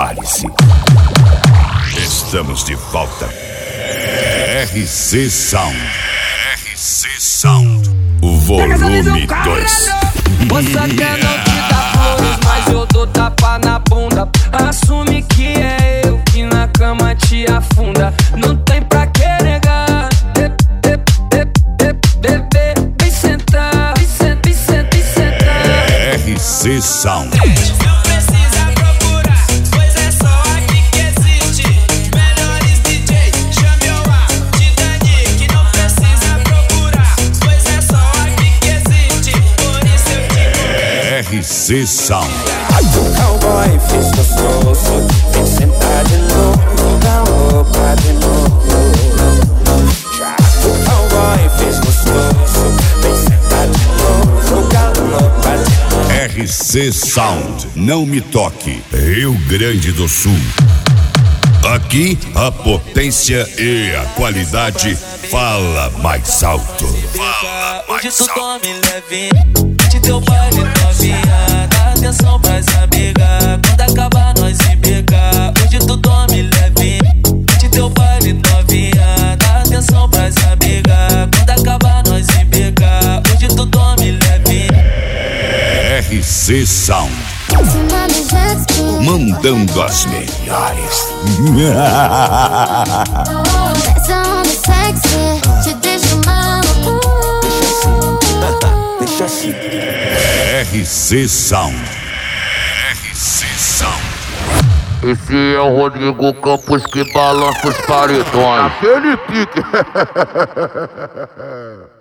Prepare-se. Estamos de volta. RC Sound. RC Sound. O volume 2. Moça quer não te dar flores, mas eu dou tapa na bunda. Assume que é eu que na cama te afunda. Não tem pra que negar. Bebê, vem sentar. Vem sentar. RC Sound. Não precisa procurar, pois é só aqui que existe. Melhores DJ, chame o A de Dani. Que não precisa procurar, pois é só aqui que existe. Por isso eu digo RC Sound. Cowboy fez gostoso, vem sentar de novo, dá roupa de novo. Cowboy fez gostoso, vem sentar de novo, galopa de novo. RC Sound. Não me toque. Rio Grande do Sul. Aqui a potência e a qualidade fala mais alto. Fala hoje mais tu alto. tome leve, te deu baile novinha. Dá atenção pras amigas, quando acabar nós se pegar. Hoje tu tome leve, te deu baile novinha. Dá atenção pras amigas, quando acabar nós se pegar. Hoje tu tome leve. RC Sound. Mandando as melhores. Deixa assim. RC Sound. RC Sound. Esse é o Rodrigo Campos que balança os paredões. Aquele pique.